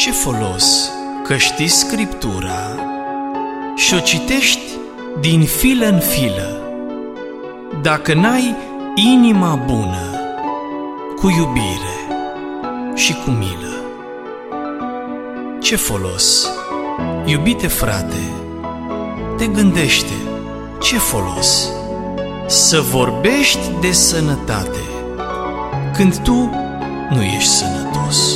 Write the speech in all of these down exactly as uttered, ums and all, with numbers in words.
Ce folos că știi Scriptura și o citești din filă în filă, dacă n-ai inima bună, cu iubire și cu milă? Ce folos, iubite frate, te gândește, ce folos să vorbești de sănătate când tu nu ești sănătos?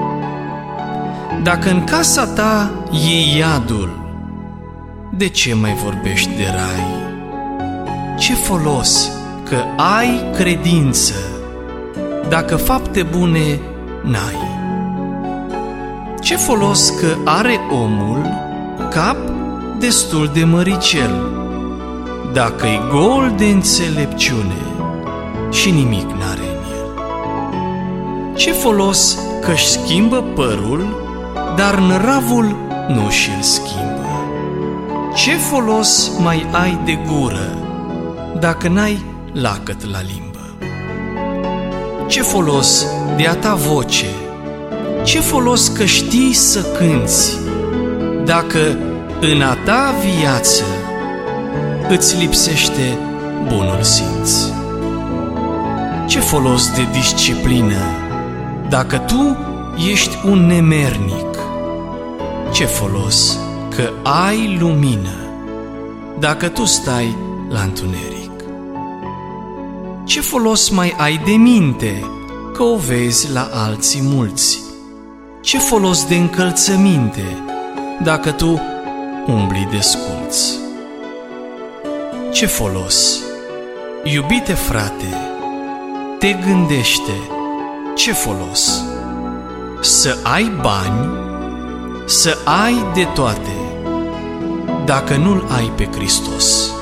Dacă în casa ta e iadul, de ce mai vorbești de rai? Ce folos că ai credință dacă fapte bune n-ai? Ce folos că are omul cap destul de măricel dacă-i gol de înțelepciune și nimic n-are în el? Ce folos că-și schimbă părul, dar năravul nu și-l schimbă? Ce folos mai ai de gură dacă n-ai lacăt la limbă? Ce folos de a ta voce? Ce folos că știi să cânți dacă în a ta viață îți lipsește bunul simț? Ce folos de disciplină dacă tu ești un nemernic? Ce folos că ai lumină dacă tu stai la întuneric? Ce folos mai ai de minte că o vezi la alții mulți? Ce folos de încălțăminte dacă tu umbli desculți? Ce folos, iubite frate, te gândește, ce folos să ai bani, să ai de toate, dacă nu-L ai pe Hristos?